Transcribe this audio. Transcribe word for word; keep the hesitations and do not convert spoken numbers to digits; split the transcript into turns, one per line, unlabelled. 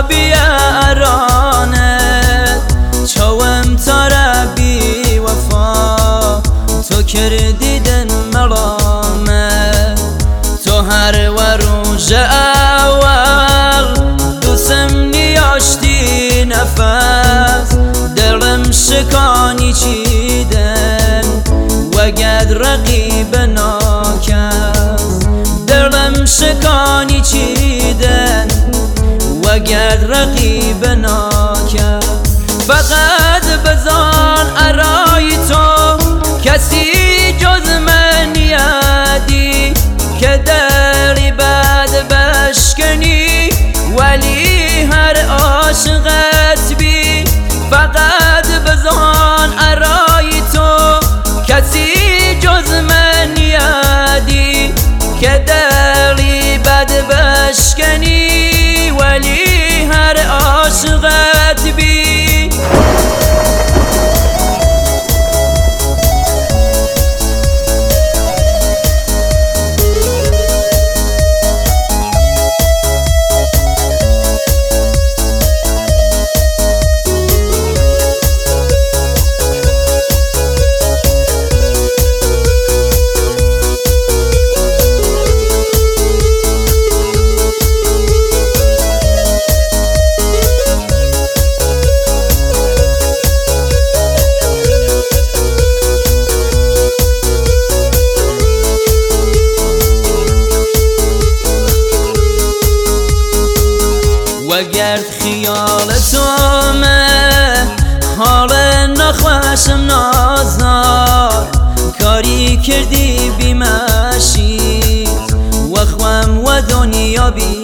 بیارانت چاوم تربی وفا تو کردی دن ملامه تو هر وروج اول دوسم نیاشتی نفس دلم شکانی چیدن وگد رقیب ناکس دلم شکانی چیدن وگد رقیب ناکس فقط بزان ارای تو کسی جز من یادی که دلی بد بشکنی ولی هر عاشقت بی فقط بزان ارای تو کسی جز من یادی که دلی بد بشکنی ولی هر عاشقت بی وگرد خیال تومه حال نخوشم نازار کاری کردی بیمشی و خوام و دنیا بی